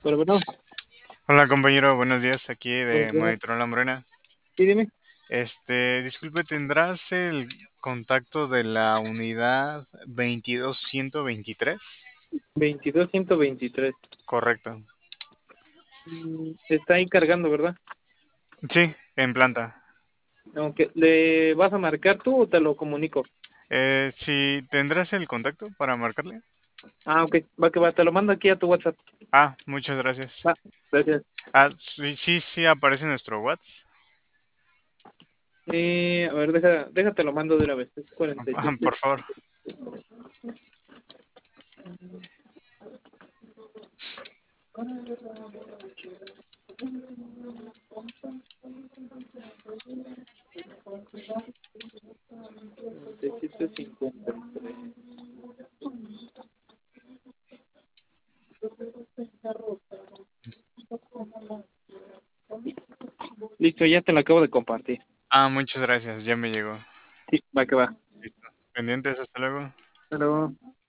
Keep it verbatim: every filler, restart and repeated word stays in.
Pero bueno, Hola compañero, buenos días, aquí buenos de días. Monitor La Morena. Sí, dime. Este, disculpe, ¿tendrás el contacto de la unidad veintidós ciento veintitrés? veintidós ciento veintitrés. Correcto. Mm, Está ahí cargando, ¿verdad? Sí, en planta. Aunque, ¿le vas a marcar tú o te lo comunico? Eh, sí, ¿tendrás el contacto para marcarle? Ah, ok. Va que va. Te lo mando aquí a tu WhatsApp. Ah, muchas gracias. Va. Gracias. Ah, sí, sí, sí aparece en nuestro WhatsApp. Eh, a ver, deja, déjate lo mando de una vez. Es cuarenta y Ah, siete. por favor. cuarenta y siete cincuenta y tres. Listo, ya te lo acabo de compartir. Ah, muchas gracias, ya me llegó. Sí, va que va. Listo. Pendientes, hasta luego. Hasta luego.